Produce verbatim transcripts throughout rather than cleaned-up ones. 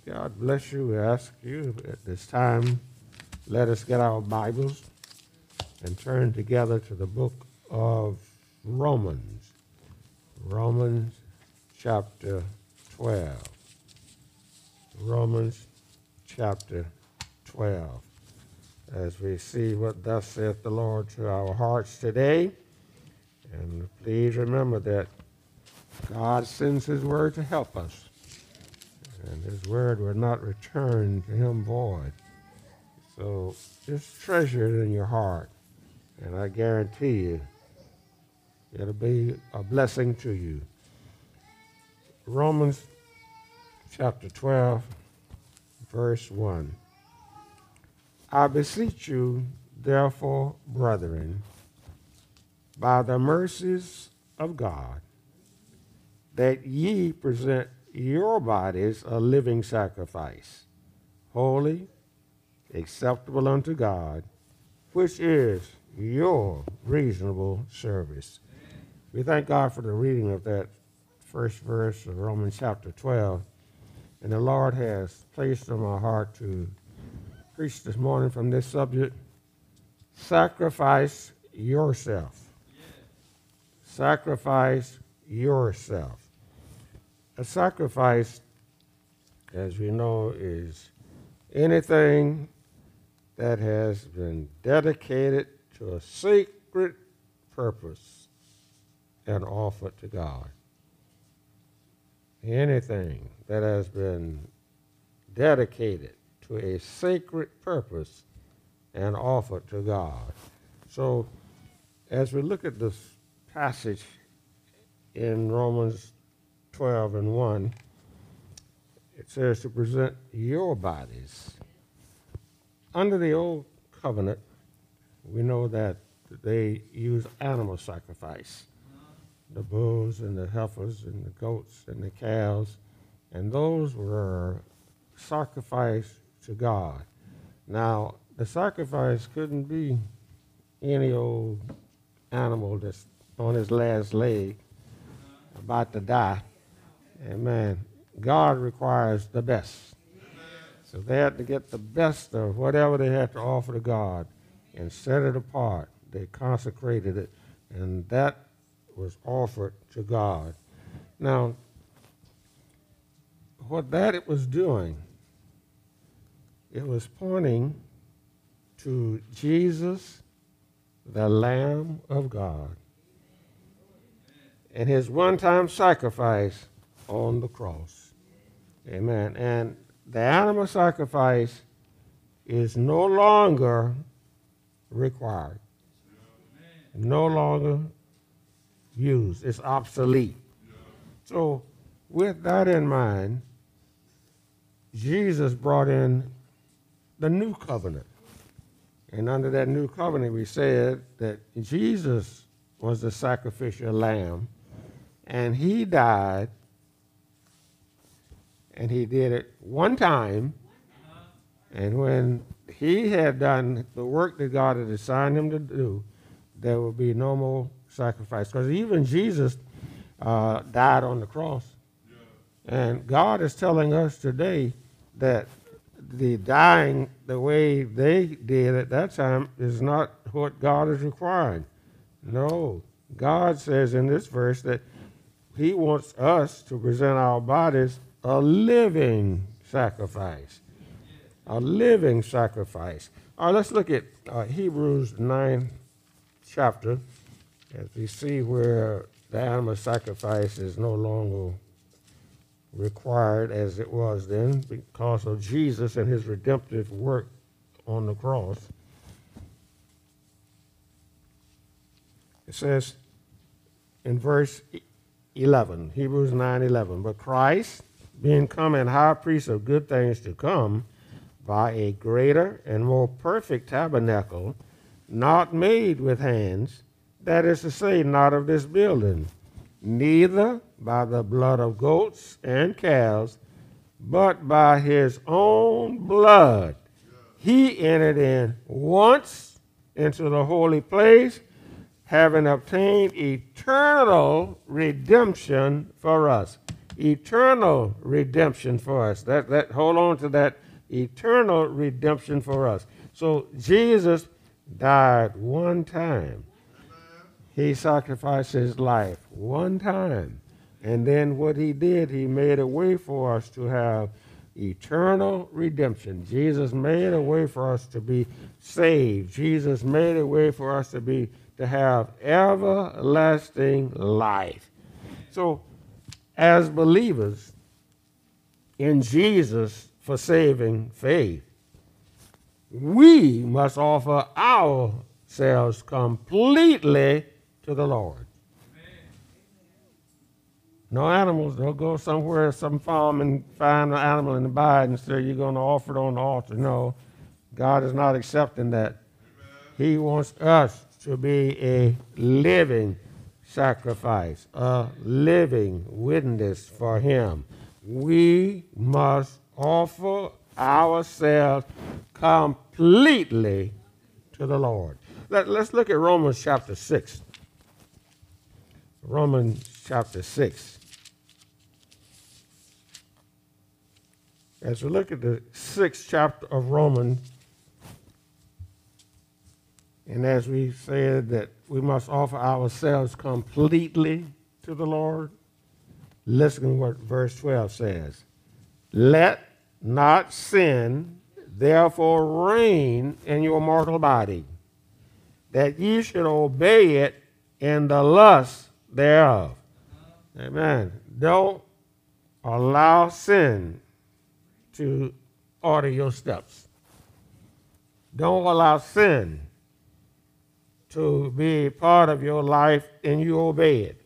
God bless you. We ask you at this time, let us get our Bibles and turn together to the book of Romans. Romans chapter twelve. Romans chapter twelve. As we see what thus saith the Lord to our hearts today. And please remember that God sends his word to help us. And his word will not return to him void. So just treasure it in your heart. And I guarantee you, it'll be a blessing to you. Romans chapter twelve, verse one. I beseech you, therefore, brethren, by the mercies of God, that ye present your bodies a living sacrifice, holy, acceptable unto God, which is your reasonable service. Amen. We thank God for the reading of that first verse of Romans chapter twelve. And the Lord has placed on my heart to preach this morning from this subject, sacrifice yourself. Yes. Sacrifice yourself. A sacrifice, as we know, is anything that has been dedicated to a sacred purpose and offered to God. Anything that has been dedicated to a sacred purpose and offered to God. So, as we look at this passage in Romans twelve and one, it says to present your bodies. Under the old covenant, we know that they used animal sacrifice. The bulls and the heifers and the goats and the cows, and those were sacrificed to God. Now, the sacrifice couldn't be any old animal that's on his last leg, about to die. Amen. God requires the best. So they had to get the best of whatever they had to offer to God and set it apart. They consecrated it, and that was offered to God. Now, what that it was doing, it was pointing to Jesus, the Lamb of God, and his one-time sacrifice on the cross. Amen. And the animal sacrifice is no longer required, no longer used. It's obsolete. So with that in mind, Jesus brought in the new covenant. And under that new covenant, we said that Jesus was the sacrificial lamb, and he died, and he did it one time, and when he had done the work that God had assigned him to do, there will be no more sacrifice. Because even Jesus uh, died on the cross. And God is telling us today that the dying the way they did at that time is not what God is requiring. No. God says in this verse that he wants us to present our bodies a living sacrifice. A living sacrifice. All right, let's look at uh, Hebrews nine chapter, as we see where the animal sacrifice is no longer required as it was then because of Jesus and his redemptive work on the cross. It says in verse eleven, Hebrews nine eleven, but Christ, being come and high priest of good things to come, by a greater and more perfect tabernacle, not made with hands, that is to say, not of this building, neither by the blood of goats and calves, but by his own blood. He entered in once into the holy place, having obtained eternal redemption for us. eternal redemption for us. That, that, hold on to that eternal redemption for us. So Jesus died one time. He sacrificed his life one time. And then what he did, he made a way for us to have eternal redemption. Jesus made a way for us to be saved. Jesus made a way for us to be to have everlasting life. So as believers in Jesus for saving faith, we must offer ourselves completely to the Lord. No animals. Don't go somewhere, some farm, and find an animal and buy it and say you're going to offer it on the altar. No, God is not accepting that. He wants us to be a living sacrifice, a living witness for him. We must offer ourselves completely to the Lord. Let, let's look at Romans chapter six. Romans chapter six. As we look at the sixth chapter of Romans, and as we said that we must offer ourselves completely to the Lord, listen to what verse twelve says. Let not sin therefore reign in your mortal body, that ye should obey it in the lust thereof. Amen. Don't allow sin to order your steps. Don't allow sin to be part of your life and you obey it.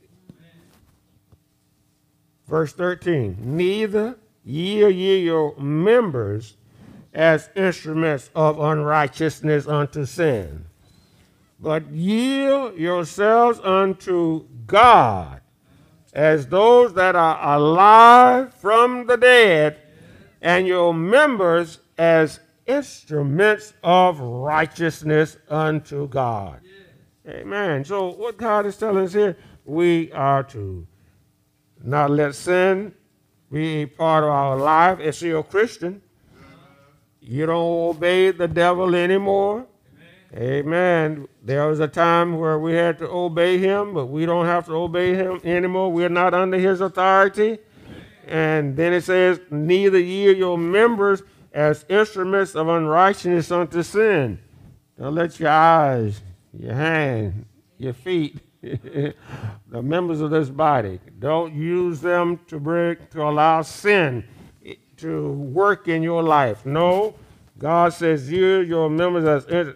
Verse thirteen, neither yield ye your members as instruments of unrighteousness unto sin, but yield yourselves unto God as those that are alive from the dead, and your members as instruments of righteousness unto God. Yeah. Amen. So what God is telling us here, we are to not let sin be part of our life. If you're a Christian, you don't obey the devil anymore. Amen. There was a time where we had to obey him, but we don't have to obey him anymore. We're not under his authority. And then it says, neither yield your members as instruments of unrighteousness unto sin. Don't let your eyes, your hand, your feet, the members of this body, don't use them to break, to allow sin to work in your life. No, God says, yield your members as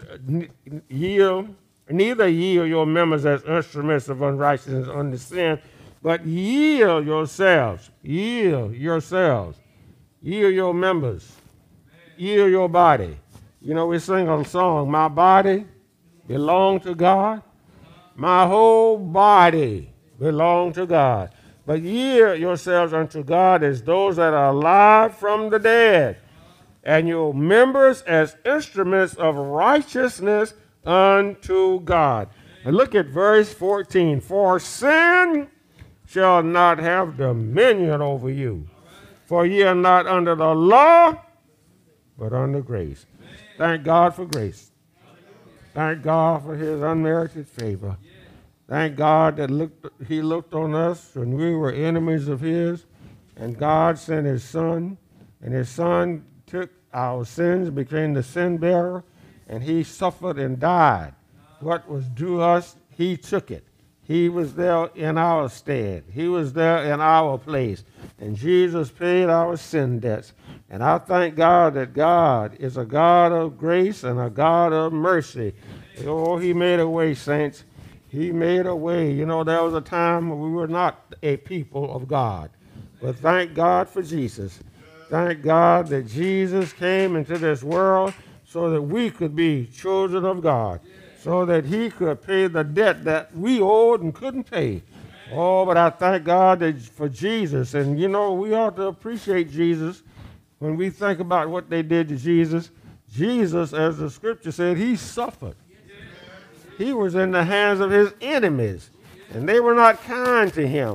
yield, neither yield your members as instruments of unrighteousness unto sin, but yield yourselves, yield yourselves, yield your members, yield your body. You know, we sing a song, my body belongs to God, my whole body belongs to God. But yield yourselves unto God as those that are alive from the dead, and your members as instruments of righteousness unto God. And look at verse fourteen. For sin shall not have dominion over you, for ye are not under the law, but under grace. Thank God for grace. Thank God for his unmerited favor. Thank God that looked, he looked on us when we were enemies of his, and God sent his son, and his son took our sins, became the sin bearer, and he suffered and died. What was due us, he took it. He was there in our stead. He was there in our place. And Jesus paid our sin debts. And I thank God that God is a God of grace and a God of mercy. Oh, he made a way, saints. He made a way. You know, there was a time when we were not a people of God. But thank God for Jesus. Thank God that Jesus came into this world so that we could be children of God, so that he could pay the debt that we owed and couldn't pay. Oh, but I thank God that for Jesus. And, you know, we ought to appreciate Jesus when we think about what they did to Jesus. Jesus, as the scripture said, he suffered. He was in the hands of his enemies, and they were not kind to him.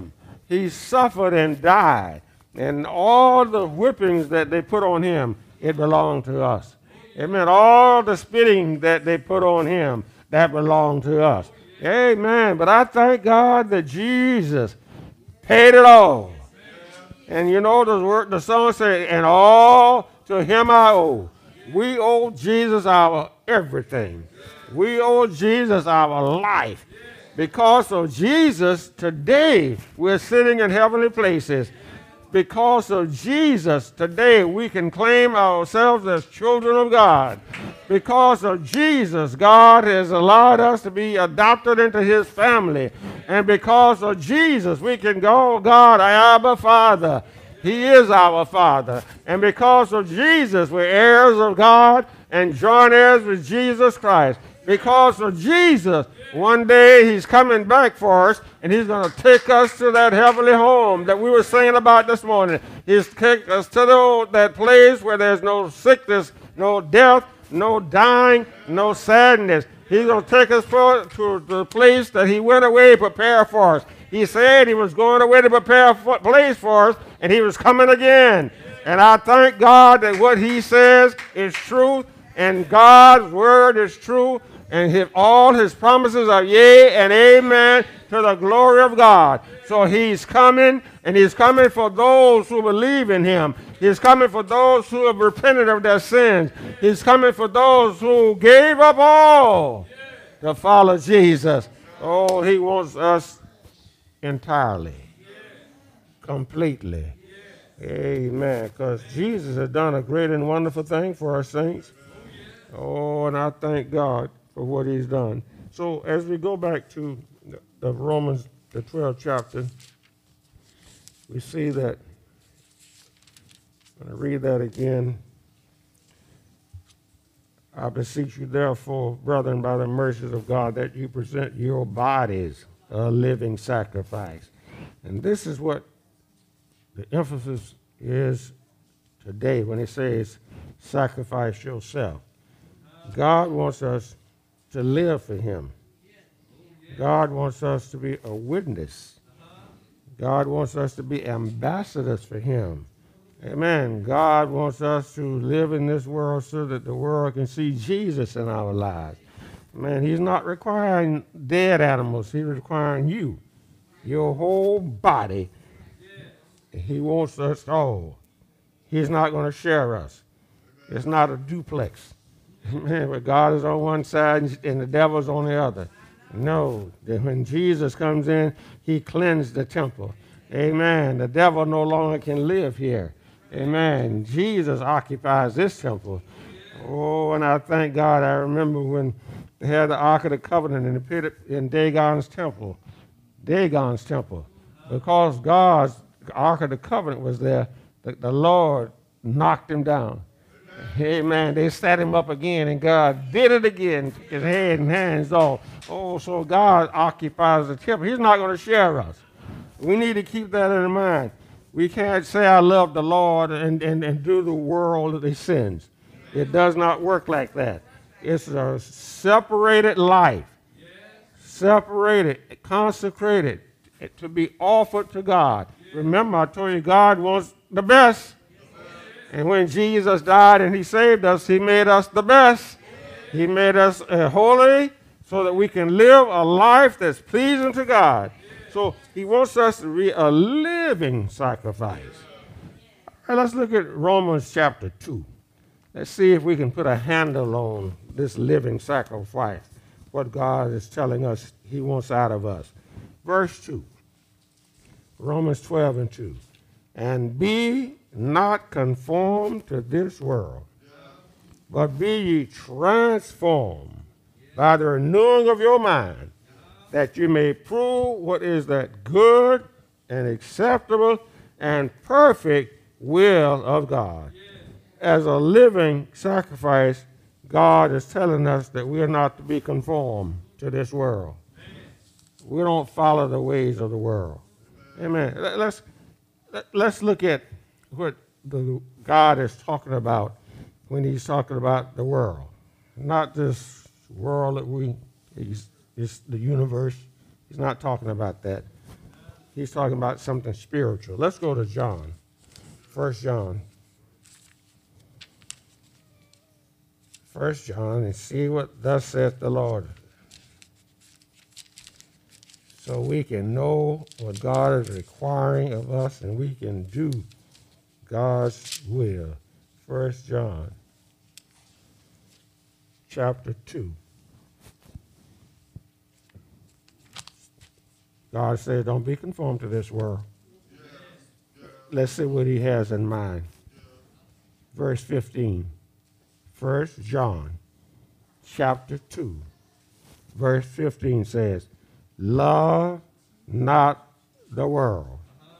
He suffered and died. And all the whippings that they put on him, it belonged to us. Amen. All the spitting that they put on him, that belonged to us. Amen. But I thank God that Jesus paid it all. And you know the word, the song says, and all to him I owe. We owe Jesus our everything. We owe Jesus our life. Because of Jesus, today we're sitting in heavenly places. Because of Jesus, today we can claim ourselves as children of God. Because of Jesus, God has allowed us to be adopted into his family. And because of Jesus, we can go, God, Abba, Father. He is our Father. And because of Jesus, we're heirs of God and joint heirs with Jesus Christ. Because of Jesus, one day he's coming back for us, and he's going to take us to that heavenly home that we were singing about this morning. He's taking us to the, that place where there's no sickness, no death, no dying, no sadness. He's going to take us for, to the place that he went away to prepare for us. He said he was going away to prepare a place for us, and he was coming again. And I thank God that what he says is true, and God's word is true, and his, all his promises are yea and amen to the glory of God. So he's coming, and he's coming for those who believe in him. He's coming for those who have repented of their sins. He's coming for those who gave up all to follow Jesus. Oh, he wants us entirely, completely. Amen. Because Jesus has done a great and wonderful thing for our saints. Oh, and I thank God for what he's done. So as we go back to the Romans, the twelfth chapter, we see that, I'm going to read that again. I beseech you, therefore, brethren, by the mercies of God, that you present your bodies a living sacrifice. And this is what the emphasis is today when it says, sacrifice yourself. God wants us to live for him. God wants us to be a witness. God wants us to be ambassadors for him. Amen. God wants us to live in this world so that the world can see Jesus in our lives. Man, he's not requiring dead animals. He's requiring you, your whole body. He wants us all. He's not going to share us. It's not a duplex. Man, but God is on one side and the devil's on the other. No, when Jesus comes in, he cleansed the temple. Amen. The devil no longer can live here. Amen. Jesus occupies this temple. Oh, and I thank God. I remember when they had the Ark of the Covenant in the pit in Dagon's temple. Dagon's temple. Because God's Ark of the Covenant was there, the, the Lord knocked him down. Amen. They set him up again, and God did it again. Took his head and hands off. Oh, so God occupies the temple. He's not going to share us. We need to keep that in mind. We can't say I love the Lord and, and, and do the world his sins. It does not work like that. It's a separated life. Separated, consecrated, to be offered to God. Remember, I told you God wants the best. And when Jesus died and he saved us, he made us the best. He made us uh, holy so that we can live a life that's pleasing to God. So he wants us to be a living sacrifice. All right, let's look at Romans chapter two. Let's see if we can put a handle on this living sacrifice, what God is telling us he wants out of us. Verse two, Romans twelve and two. And be not conformed to this world, but be ye transformed by the renewing of your mind, that you may prove what is that good and acceptable and perfect will of God. As a living sacrifice, God is telling us that we are not to be conformed to this world. We don't follow the ways of the world. Amen. Let's, let's look at what the God is talking about when he's talking about the world. Not this world that we, it's the universe. He's not talking about that. he's talking about something spiritual. Let's go to John, First John. First John, and see what thus saith the Lord. So we can know what God is requiring of us, and we can do God's will. First John, chapter two. God says, don't be conformed to this world. Let's see what he has in mind. Verse fifteen. First John, chapter two, verse fifteen says, love not the world,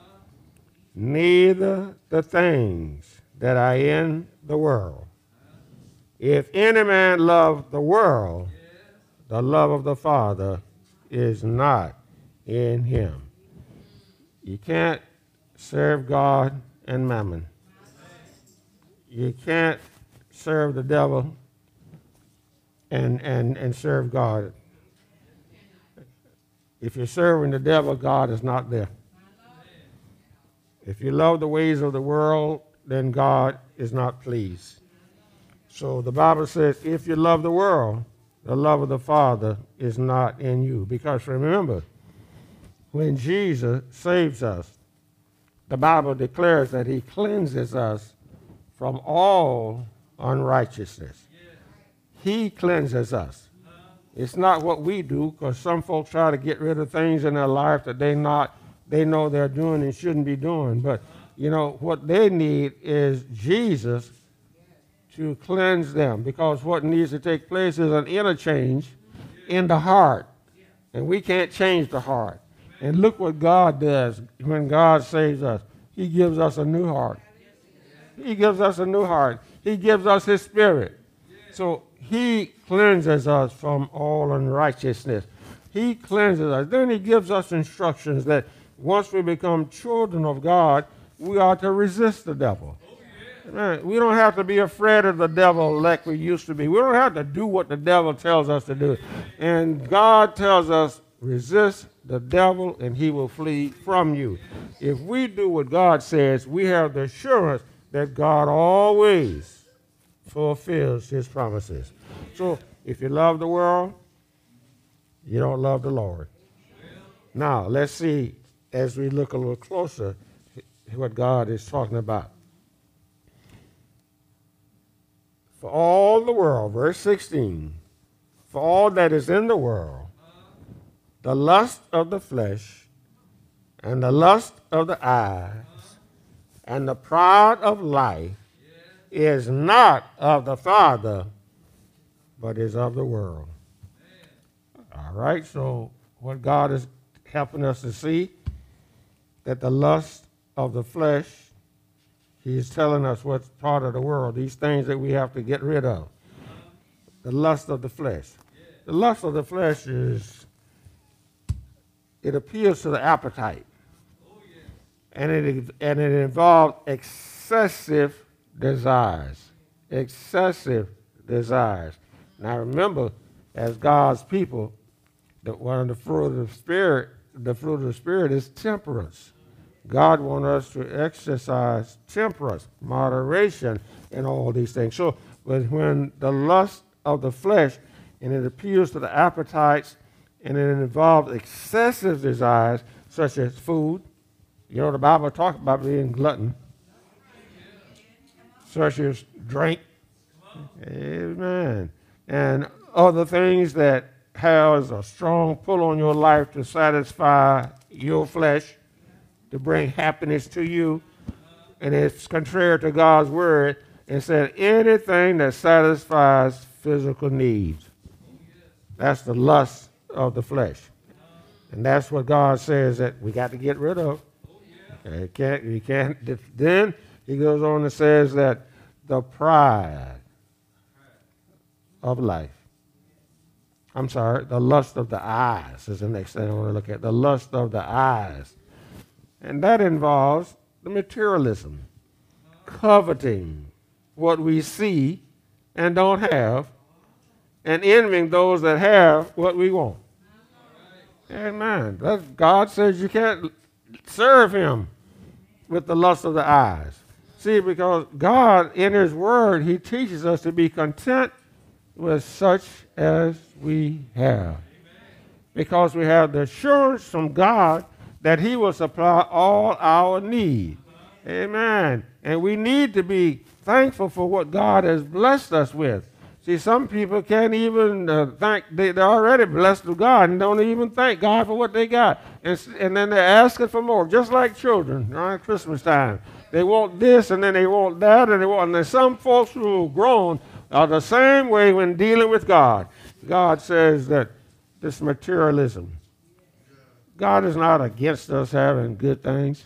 neither the things that are in the world. If any man love the world, the love of the Father is not in him. You can't serve God and mammon. You can't serve the devil and, and, and serve God. If you're serving the devil, God is not there. If you love the ways of the world, then God is not pleased. So the Bible says, if you love the world, the love of the Father is not in you. Because remember, when Jesus saves us, the Bible declares that he cleanses us from all unrighteousness. He cleanses us. It's not what we do, because some folks try to get rid of things in their life that they not they know they're doing and shouldn't be doing. But you know what they need is Jesus to cleanse them, because what needs to take place is an interchange in the heart, and we can't change the heart. And look what God does when God saves us. He gives us a new heart. He gives us a new heart. He gives us his spirit. So he cleanses us from all unrighteousness. He cleanses us. Then he gives us instructions that once we become children of God, we are to resist the devil. Man, we don't have to be afraid of the devil like we used to be. We don't have to do what the devil tells us to do. And God tells us, resist the devil and he will flee from you. If we do what God says, we have the assurance that God always fulfills his promises. So if you love the world, you don't love the Lord. Now, let's see, as we look a little closer, what God is talking about. For all the world, verse sixteen, for all that is in the world, the lust of the flesh, and the lust of the eyes, and the pride of life is not of the Father, but is of the world. All right, so what God is helping us to see, that the lust of the flesh, he's telling us what's part of the world, these things that we have to get rid of. The lust of the flesh. The lust of the flesh is, it appeals to the appetite. And it, and it involves excessive desires. Excessive desires. Now remember, as God's people, that one of the fruit of the Spirit, the fruit of the Spirit is temperance. God wants us to exercise temperance, moderation, and all these things. So, but when the lust of the flesh, and it appeals to the appetites, and it involves excessive desires, such as food. You know, the Bible talks about being glutton, such as drink. Amen. And other things that has a strong pull on your life to satisfy your flesh, to bring happiness to you, and it's contrary to God's word, and said anything that satisfies physical needs. That's the lust of the flesh. And that's what God says that we got to get rid of. You can't, you can't. Then he goes on and says that the pride of life. I'm sorry, the lust of the eyes is the next thing I want to look at. The lust of the eyes. And that involves the materialism, coveting what we see and don't have, and envying those that have what we want. Amen. That's, God says you can't serve him with the lust of the eyes. See, because God, in his word, he teaches us to be content with such as we have. Because we have the assurance from God that he will supply all our need. Amen. And we need to be thankful for what God has blessed us with. See, some people can't even uh, thank, they, they're already blessed with God and don't even thank God for what they got. And, and then they're asking for more, just like children around Christmas time. They want this and then they want that and they want, and there's some folks who are grown are the same way when dealing with God. God says that this materialism, God is not against us having good things.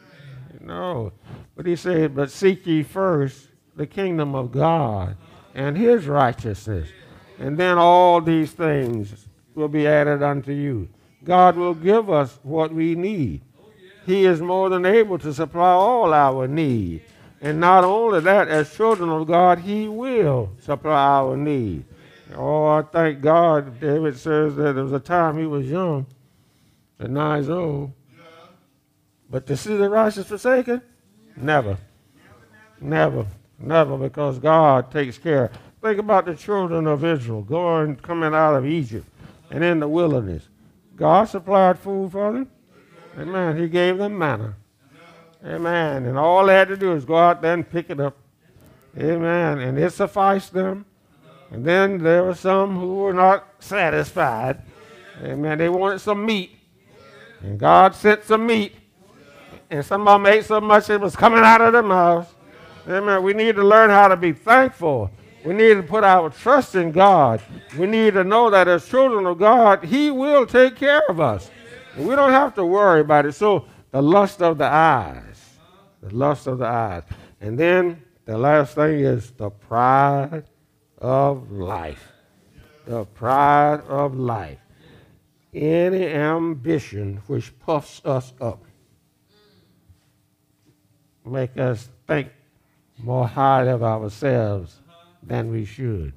No. But he said, but seek ye first the kingdom of God and his righteousness, and then all these things will be added unto you. God will give us what we need. He is more than able to supply all our need. And not only that, as children of God, he will supply our need. Oh, I thank God. David says that there was a time he was young, at nine years old. But to see the righteous forsaken? Never. Never. Never, because God takes care. Think about the children of Israel going, coming out of Egypt and in the wilderness. God supplied food for them. Amen. He gave them manna. Amen. And all they had to do is go out there and pick it up. Amen. And it sufficed them. And then there were some who were not satisfied. Amen. They wanted some meat. And God sent some meat. And some of them ate so much it was coming out of their mouths. Amen. We need to learn how to be thankful. We need to put our trust in God. We need to know that as children of God, he will take care of us. And we don't have to worry about it. So the lust of the eyes, the lust of the eyes. And then the last thing is the pride of life. The pride of life. Any ambition which puffs us up. Make us think more highly of ourselves than we should.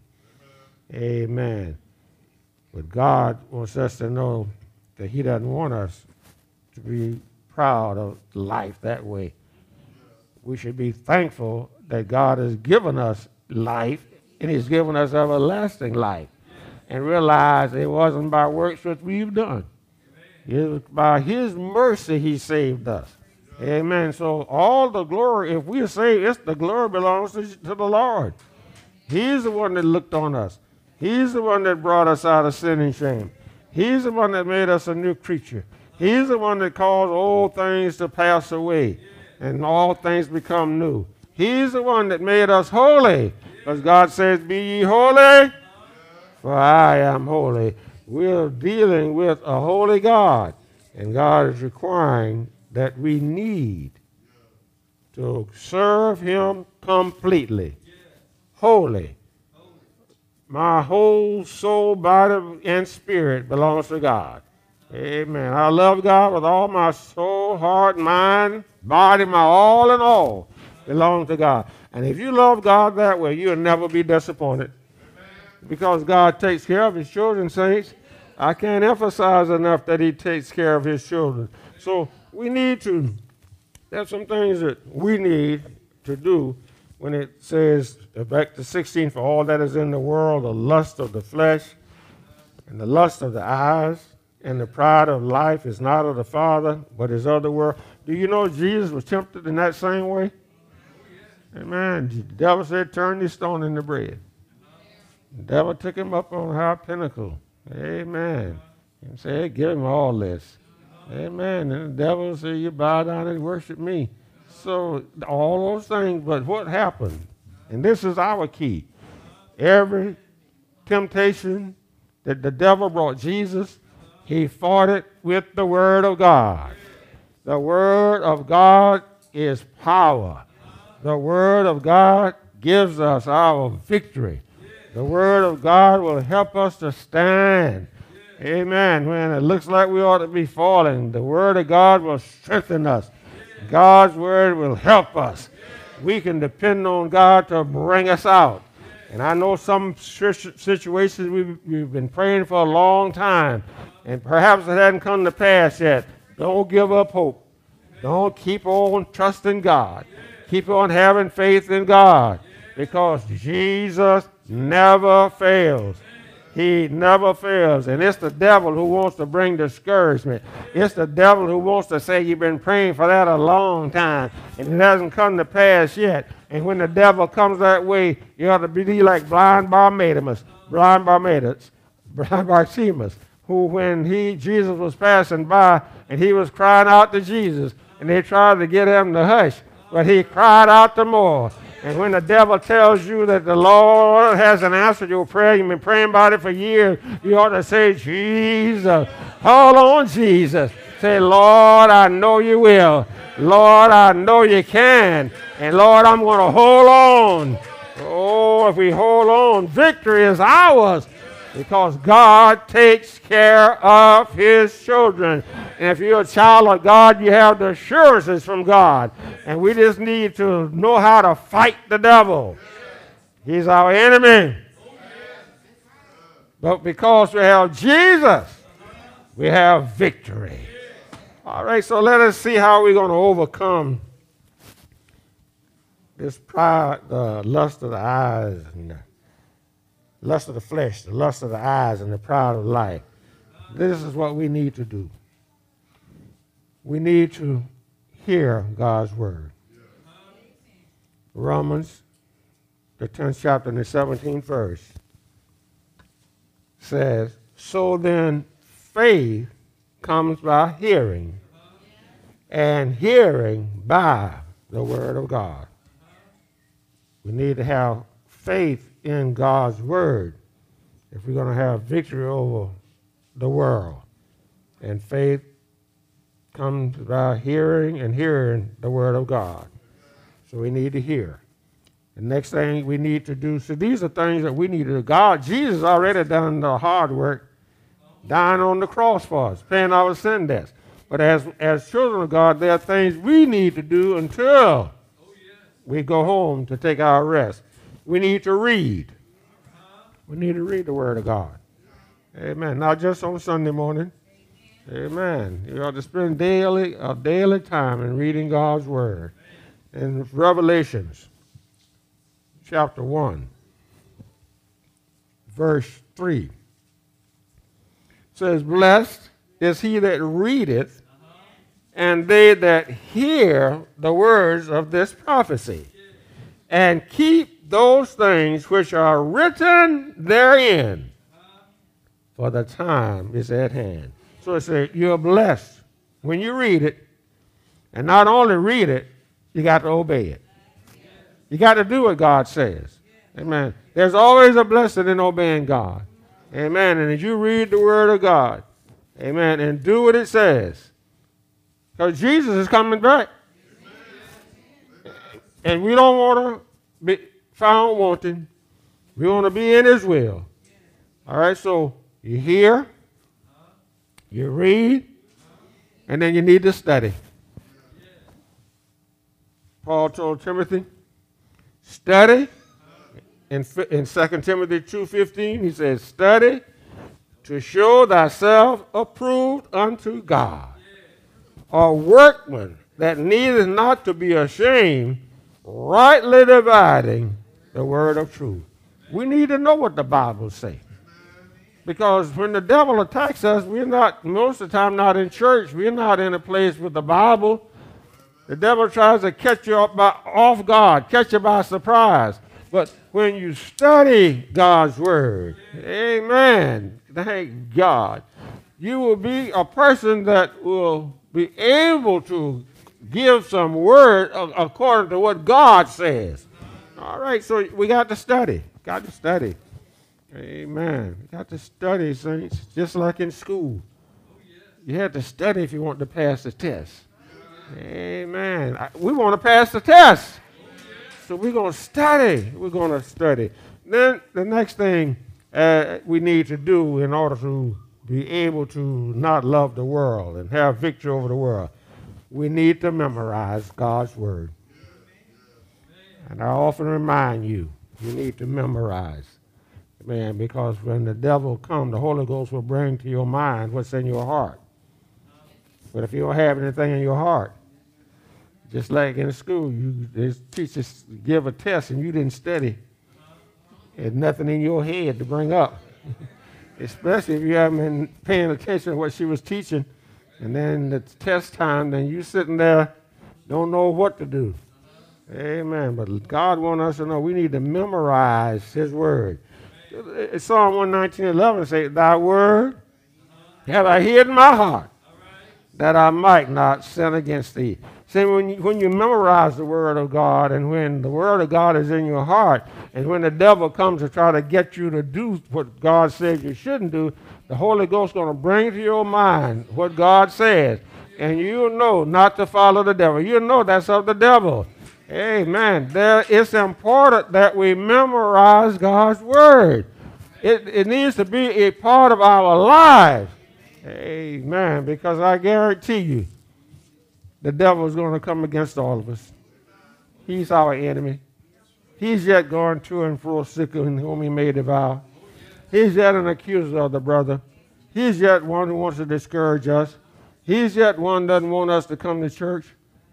Amen. But God wants us to know that he doesn't want us to be proud of life that way. We should be thankful that God has given us life and he's given us everlasting life. And realize it wasn't by works which we've done. It was by his mercy he saved us. Amen. So all the glory, if we are saved, it's the glory belongs to, to the Lord. He's the one that looked on us. He's the one that brought us out of sin and shame. He's the one that made us a new creature. He's the one that caused old things to pass away and all things become new. He's the one that made us holy. Because God says, be ye holy, for I am holy. We're dealing with a holy God. And God is requiring that we need to serve him completely, holy. My whole soul, body, and spirit belongs to God. Amen. I love God with all my soul, heart, mind, body, my all in all belong to God. And if you love God that way, you'll never be disappointed. Because God takes care of his children, saints. I can't emphasize enough that he takes care of his children. So we need to, there's some things that we need to do when it says, back to sixteen, for all that is in the world, the lust of the flesh and the lust of the eyes and the pride of life is not of the Father, but is of the world. Do you know Jesus was tempted in that same way? Amen. The devil said, turn this stone into bread. The devil took him up on a high pinnacle. Amen. And said, give him all this. Amen. And the devil said, you bow down and worship me. So all those things, but what happened? And this is our key. Every temptation that the devil brought Jesus, he fought it with the word of God. The word of God is power. The word of God gives us our victory. The word of God will help us to stand. Amen. When it looks like we ought to be falling, the word of God will strengthen us. God's word will help us. We can depend on God to bring us out. And I know some situations we've, we've been praying for a long time, and perhaps it hasn't come to pass yet. Don't give up hope. Don't keep on trusting God. Keep on having faith in God, because Jesus never fails. He never fails. And it's the devil who wants to bring discouragement. It's the devil who wants to say you've been praying for that a long time and it hasn't come to pass yet. And when the devil comes that way, you ought to be like blind Bartimaeus, blind Bartimaeus, blind Bartimaeus, who when he Jesus was passing by and he was crying out to Jesus, and they tried to get him to hush, but he cried out the more. And when the devil tells you that the Lord hasn't answered your prayer, you've been praying about it for years, you ought to say, Jesus, hold on, Jesus. Say, Lord, I know you will. Lord, I know you can. And Lord, I'm going to hold on. Oh, if we hold on, victory is ours, because God takes care of his children. And if you're a child of God, you have the assurances from God. And we just need to know how to fight the devil. He's our enemy. But because we have Jesus, we have victory. All right, so let us see how we're going to overcome this pride, the lust of the eyes, and the lust of the flesh, the lust of the eyes, and the pride of life. This is what we need to do. We need to hear God's word. Romans, the tenth chapter and the seventeenth verse says, so then faith comes by hearing, and hearing by the word of God. We need to have faith in God's word if we're going to have victory over the world. And faith comes by hearing, and hearing the word of God. So we need to hear. The next thing we need to do, so these are things that we need to do. God, Jesus already done the hard work, dying on the cross for us, paying our sin debts. But as, as children of God, there are things we need to do until we go home to take our rest. We need to read. We need to read the word of God. Amen. Not just on Sunday morning. Amen. You ought to spend daily, a daily time in reading God's word. In Revelations chapter one, verse three, says, blessed is he that readeth, and they that hear the words of this prophecy, and keep those things which are written therein, for the time is at hand. So it says you're blessed when you read it, and not only read it, you got to obey it. You got to do what God says. Amen. There's always a blessing in obeying God. Amen. And as you read the word of God, amen, and do what it says, because Jesus is coming back. And we don't want to be found wanting. We want to be in his will. All right, so you hear, you read, and then you need to study. Paul told Timothy, study. In, in Second Timothy two fifteen, he says, study to show thyself approved unto God, a workman that needeth not to be ashamed, rightly dividing the word of truth. We need to know what the Bible says. Because when the devil attacks us, we're not, most of the time, not in church. We're not in a place with the Bible. The devil tries to catch you off, by, off guard, catch you by surprise. But when you study God's word, amen, thank God, you will be a person that will be able to give some word according to what God says. All right, so we got to study. Got to study. Amen. We got to study, saints, just like in school. You have to study if you want to pass the test. Amen. We want to pass the test. So we're going to study. We're going to study. Then the next thing uh, we need to do in order to be able to not love the world and have victory over the world, we need to memorize God's word. And I often remind you, you need to memorize. Man, because when the devil comes, the Holy Ghost will bring to your mind what's in your heart. But if you don't have anything in your heart, Just like in school, you the teachers give a test and you didn't study. There's nothing in your head to bring up, especially if you haven't been paying attention to what she was teaching. And then the test time, then you sitting there, don't know what to do. Amen. But God wants us to know we need to memorize His word. Psalm one nineteen, eleven says, Thy word have I hid in my heart, that I might not sin against thee. See, when you, when you memorize the word of God, and when the word of God is in your heart, and when the devil comes to try to get you to do what God says you shouldn't do, the Holy Ghost is going to bring to your mind what God says. And you know not to follow the devil. You know that's of the devil. Amen. There, it's important that we memorize God's word. It, it needs to be a part of our lives. Amen. Because I guarantee you, the devil is going to come against all of us. He's our enemy. He's yet going to and fro, seeking whom he may devour. He's yet an accuser of the brother. He's yet one who wants to discourage us. He's yet one who doesn't want us to come to church.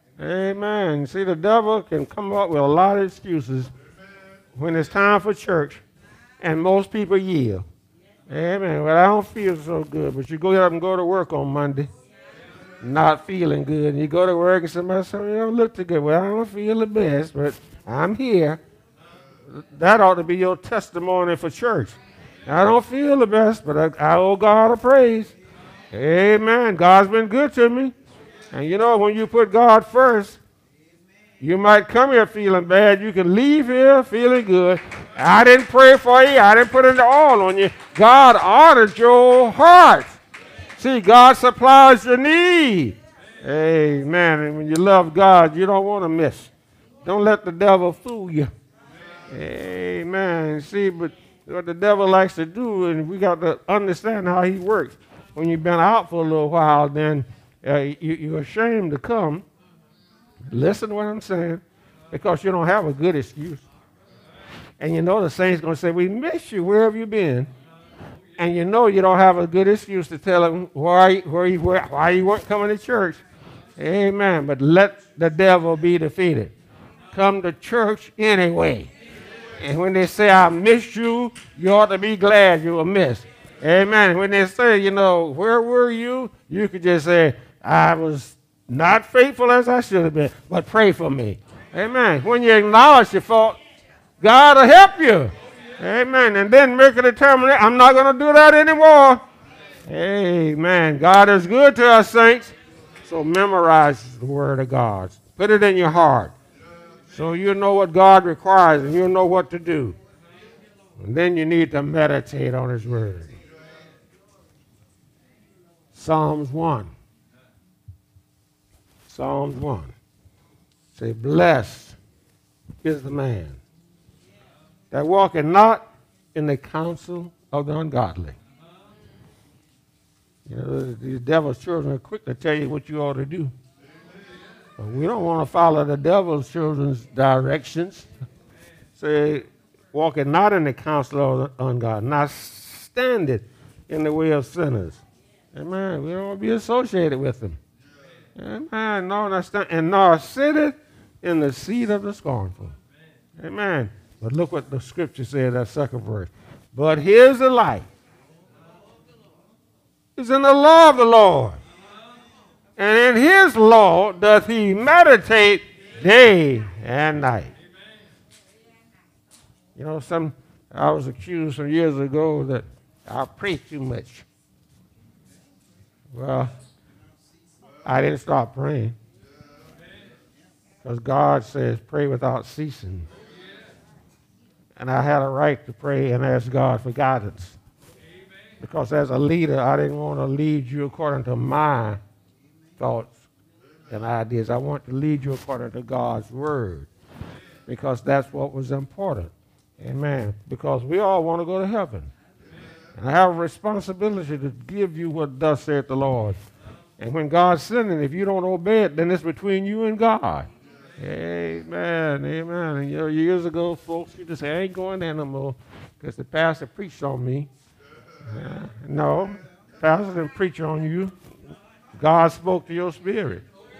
Amen. See, the devil can come up with a lot of excuses when it's time for church, and most people yield. Amen. Well, I don't feel so good, but you go up and go to work on Monday, not feeling good, and you go to work and somebody says, you don't look too good. Well, I don't feel the best, but I'm here. That ought to be your testimony for church. I don't feel the best, but I, I owe God a praise. Amen. God's been good to me. And you know, when you put God first, you might come here feeling bad. You can leave here feeling good. I didn't pray for you. I didn't put it all on you. God honored your heart. See, God supplies your need. Amen. And when you love God, you don't want to miss. Don't let the devil fool you. Amen. See, but what the devil likes to do, and we got to understand how he works. When you've been out for a little while, then uh, you, you're ashamed to come. Listen to what I'm saying, because you don't have a good excuse. And you know the saint's going to say, we miss you. Where have you been? And you know you don't have a good excuse to tell them why, where you, where, why you weren't coming to church. Amen. But let the devil be defeated. Come to church anyway. And when they say, I miss you, you ought to be glad you were missed. Amen. When they say, you know, where were you? You could just say, I was not faithful as I should have been, but pray for me. Amen. When you acknowledge your fault, God will help you. Amen. And then make a determination, I'm not going to do that anymore. Amen. God is good to us, saints. So memorize the word of God. Put it in your heart. So you know what God requires and you know what to do. And then you need to meditate on his word. Psalms one. Psalms one. Say, blessed is the man that walketh not in the counsel of the ungodly. You know, the devil's children are quick to tell you what you ought to do. But we don't want to follow the devil's children's directions. Say, walking not in the counsel of the ungodly, not standing in the way of sinners. Amen. We don't want to be associated with them. Amen. No, not stand, and nor sitteth in the seat of the scornful. Amen. But look what the scripture said, that second verse. But his delight is in the law of the Lord. And in his law doth he meditate day and night. You know, some I was accused some years ago that I pray too much. Well, I didn't stop praying. Because God says pray without ceasing. And I had a right to pray and ask God for guidance. Because as a leader, I didn't want to lead you according to my thoughts and ideas. I want to lead you according to God's word. Because that's what was important. Amen. Because we all want to go to heaven. And I have a responsibility to give you what thus saith the Lord. And when God's sending, if you don't obey it, then it's between you and God. Amen, amen. And you know, years ago, folks used to say, I ain't going there no more because the pastor preached on me. Uh, no, the pastor didn't preach on you. God spoke to your spirit.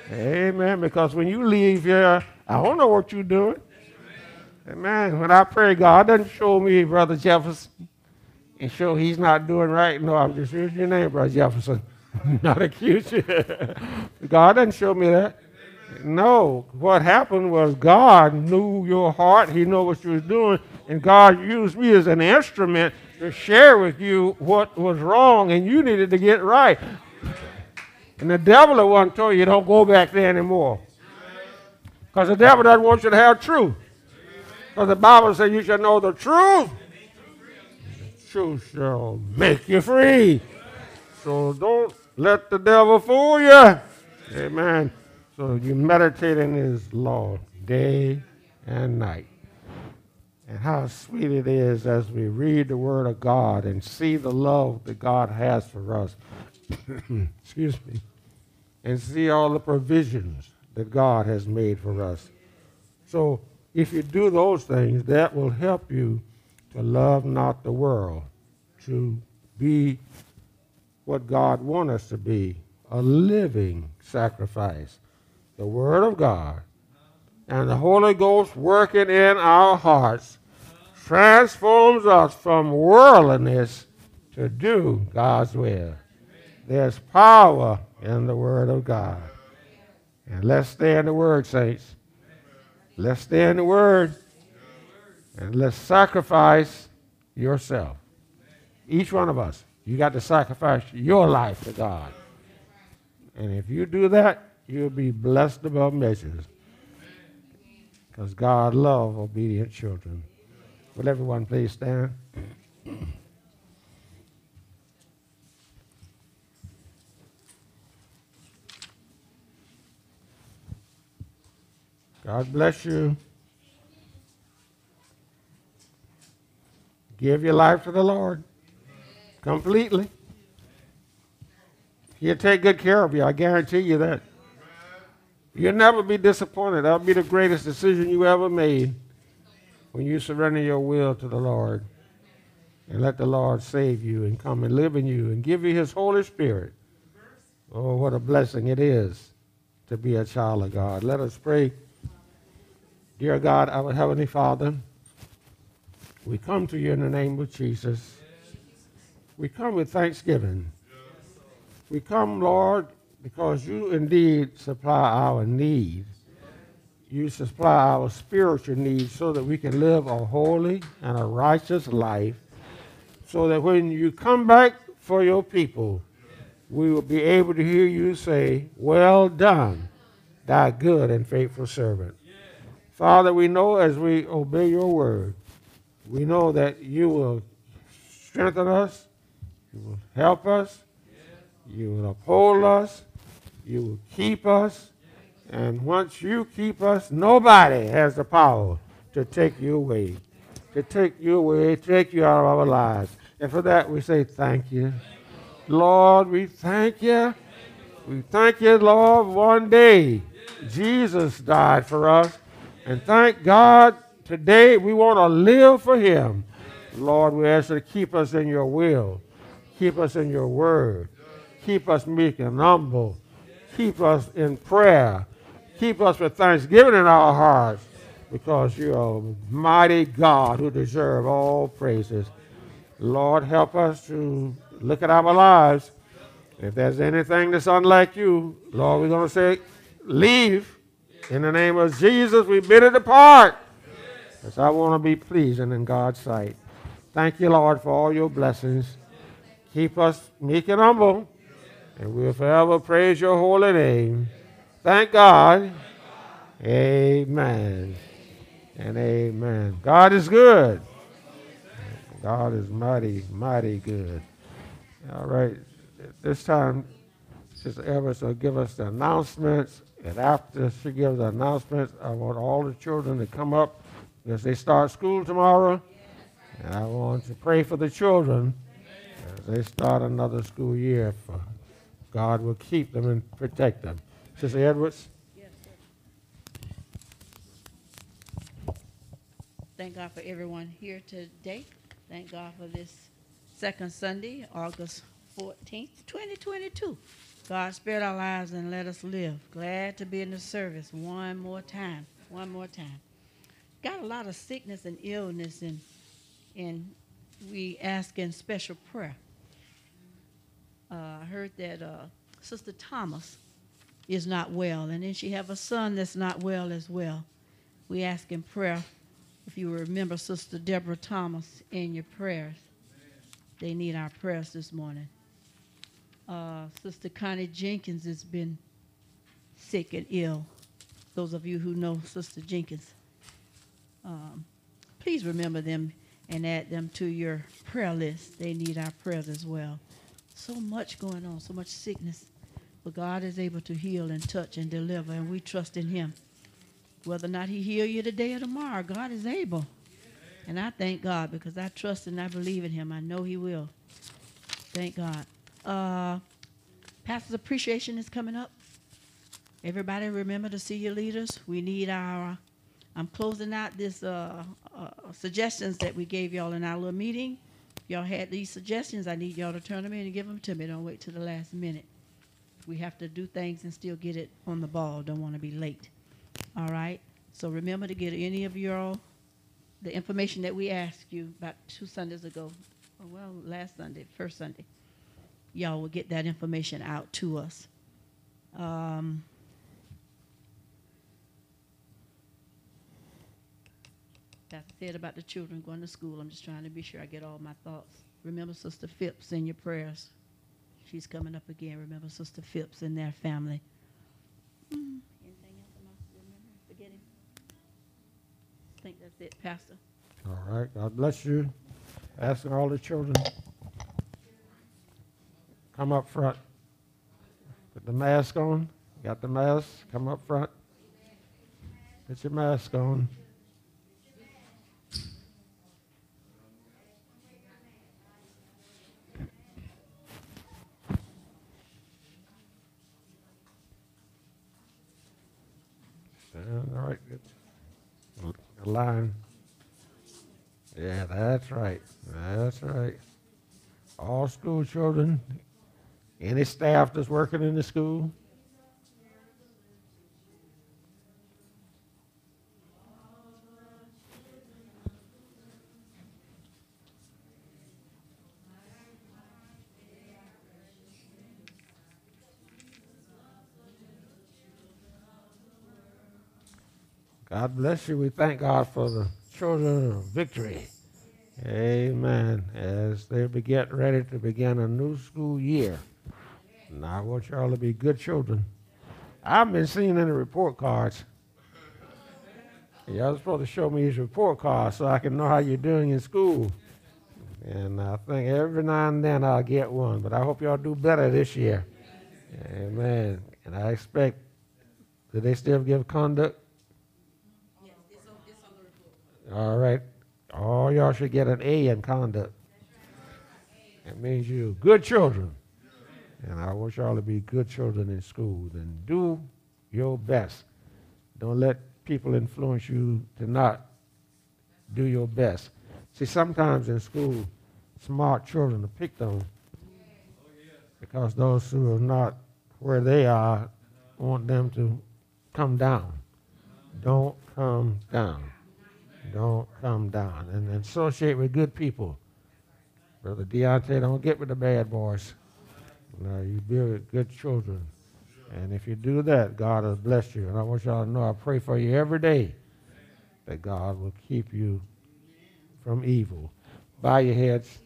Amen. Because when you leave here, I don't know what you're doing. Amen. When I pray, God doesn't show me Brother Jefferson and show he's not doing right. No, I'm just using your name, Brother Jefferson. Not accuse you. God doesn't show me that. No, what happened was God knew your heart. He knew what you was doing, and God used me as an instrument to share with you what was wrong, and you needed to get right. And the devil at one told you don't go back there anymore, because the devil doesn't want you to have truth. Because the Bible says you shall know the truth. The truth shall make you free. So don't let the devil fool you. Amen. So you meditate in his law day and night. And how sweet it is as we read the word of God and see the love that God has for us. Excuse me. And see all the provisions that God has made for us. So if you do those things, that will help you to love not the world, to be what God wants us to be, a living sacrifice. The Word of God and the Holy Ghost working in our hearts transforms us from worldliness to do God's will. There's power in the Word of God. And let's stay in the Word, saints. Let's stay in the Word. And let's sacrifice yourself. Each one of us, you got to sacrifice your life to God. And if you do that, you'll be blessed above measures. Because God loves obedient children. Will everyone please stand? God bless you. Give your life to the Lord completely. He'll take good care of you. I guarantee you that. You'll never be disappointed. That'll be the greatest decision you ever made when you surrender your will to the Lord and let the Lord save you and come and live in you and give you his Holy Spirit. Oh, what a blessing it is to be a child of God. Let us pray. Dear God, our Heavenly Father, we come to you in the name of Jesus. We come with thanksgiving. We come, Lord, because you indeed supply our needs. You supply our spiritual needs so that we can live a holy and a righteous life, so that when you come back for your people, we will be able to hear you say, well done, thy good and faithful servant. Father, we know as we obey your word, we know that you will strengthen us, you will help us, you will uphold us, you will keep us, and once you keep us, nobody has the power to take you away, to take you away, take you out of our lives. And for that we say thank you. Lord, we thank you. We thank you, Lord, one day Jesus died for us. And thank God today we want to live for him. Lord, we ask you to keep us in your will. Keep us in your word. Keep us meek and humble. Keep us in prayer. Keep us with thanksgiving in our hearts, because you're a mighty God who deserves all praises. Lord, help us to look at our lives. If there's anything that's unlike you, Lord, we're going to say, leave. In the name of Jesus, we bid it depart. Because I want to be pleasing in God's sight. Thank you, Lord, for all your blessings. Keep us meek and humble, and we'll forever praise your holy name. Thank God. Amen and amen. God is good. God is mighty, mighty good. All right. At this time, Sister Evers will give us the announcements. And after she gives the announcements, I want all the children to come up because they start school tomorrow. And I want to pray for the children as they start another school year. For God will keep them and protect them. Sister Edwards? Yes, sir. Thank God for everyone here today. Thank God for this second Sunday, August fourteenth, twenty twenty-two. God spared our lives and let us live. Glad to be in the service one more time. One more time. Got a lot of sickness and illness, and and we ask in special prayer. Uh, I heard that uh, Sister Thomas is not well, and then she have a son that's not well as well. We ask in prayer, if you remember Sister Deborah Thomas in your prayers. They need our prayers this morning. Uh, Sister Connie Jenkins has been sick and ill. Those of you who know Sister Jenkins, um, please remember them and add them to your prayer list. They need our prayers as well. So much going on, so much sickness. But God is able to heal and touch and deliver, and we trust in him. Whether or not he heal you today or tomorrow, God is able. And I thank God because I trust and I believe in him. I know he will. Thank God. Uh, Pastor's Appreciation is coming up. Everybody remember to see your leaders. We need our, I'm closing out this uh, uh, suggestions that we gave y'all in our little meeting. If y'all had these suggestions, I need y'all to turn them in and give them to me. Don't wait till the last minute. We have to do things and still get it on the ball. Don't want to be late. All right? So remember to get any of your, the information that we asked you about two Sundays ago. Or well, last Sunday, first Sunday. Y'all will get that information out to us. Um, That's said about the children going to school. I'm just trying to be sure I get all my thoughts. Remember Sister Phipps in your prayers. She's coming up again. Remember Sister Phipps and their family. Mm. Anything else am I remembering? Forgetting? I think that's it, Pastor. All right. God bless you. Asking all the children, come up front. Put the mask on. Got the mask? Come up front. Put your mask on. All right, good. A line. Yeah, that's right. That's right. All school children, any staff that's working in the school. God bless you. We thank God for the children of victory. Amen. As they be get ready to begin a new school year. And I want y'all to be good children. I've been seeing in the report cards. Y'all supposed to show me these report cards so I can know how you're doing in school. And I think every now and then I'll get one. But I hope y'all do better this year. Amen. And I expect, do they still give conduct? All right. All y'all should get an A in conduct. That means you're good children. And I want y'all to be good children in school. And do your best. Don't let people influence you to not do your best. See, sometimes in school, smart children are picked on because those who are not where they are want them to come down. Don't come down. Don't come down. And associate with good people. Brother Deontay, don't get with the bad boys. No, you be with good children. And if you do that, God will bless you. And I want y'all to know I pray for you every day that God will keep you from evil. Bow your heads.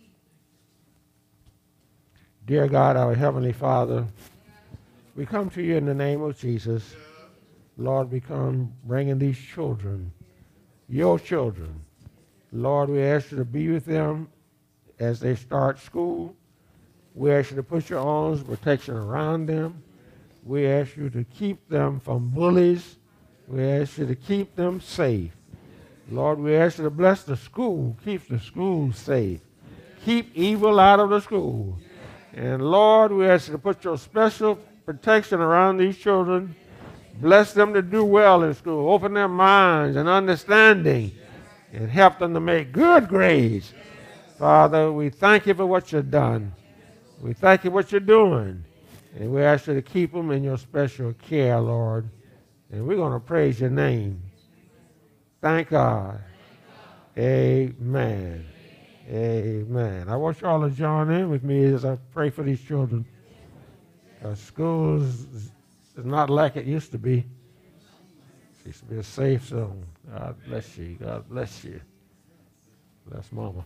Dear God, our Heavenly Father, we come to you in the name of Jesus. Lord, we come bringing these children, your children. Lord, we ask you to be with them as they start school. We ask you to put your arms of protection around them. We ask you to keep them from bullies. We ask you to keep them safe. Lord, we ask you to bless the school, keep the school safe. Keep evil out of the school. And Lord, we ask you to put your special protection around these children. Bless them to do well in school. Open their minds and understanding and help them to make good grades. Father, we thank you for what you've done. We thank you for what you're doing. And we ask you to keep them in your special care, Lord. And we're going to praise your name. Thank God. Amen. Amen. I want you all to join in with me as I pray for these children. Our schools is not like it used to be. It used to be a safe zone. God bless you. God bless you. Bless Mama.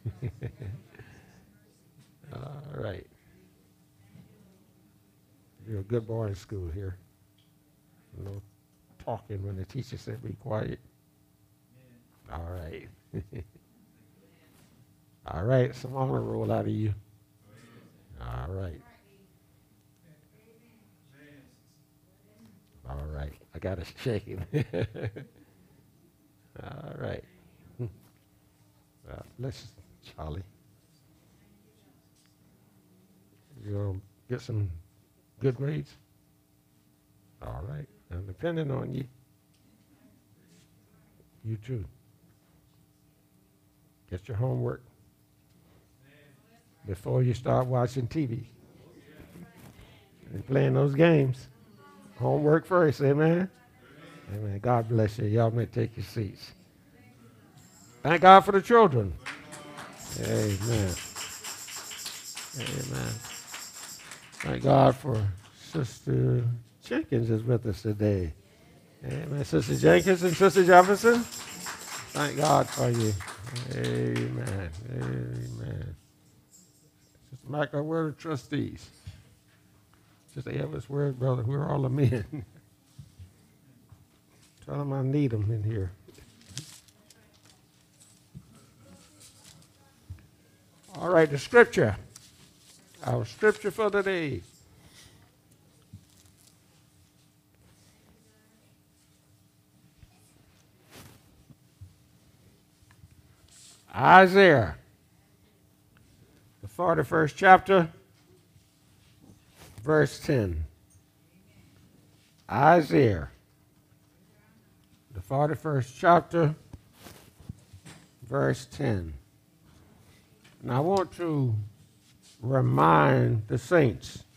All right. You're a good boy in school here. No talking when the teacher said be quiet. All right. All right. Some honor roll out of you. All right. All right. I got it shaking. All right. Uh, let's, Charlie. You going to get some good grades? All right. I'm depending on you. You too. Get your homework before you start watching T V and playing those games. Homework first, amen? Amen. God bless you. Y'all may take your seats. Thank God for the children. Amen. Amen. Thank God for Sister Jenkins is with us today. Amen. Sister Jenkins and Sister Jefferson, thank God for you. Amen. Amen. Sister Michael, we're the trustees. Sister Evans, where, brother, we're all the men. Tell them I need them in here. All right, the scripture. Our scripture for the day. Isaiah, the forty-first chapter, verse ten. Isaiah, the forty-first chapter, verse ten. And I want to remind the saints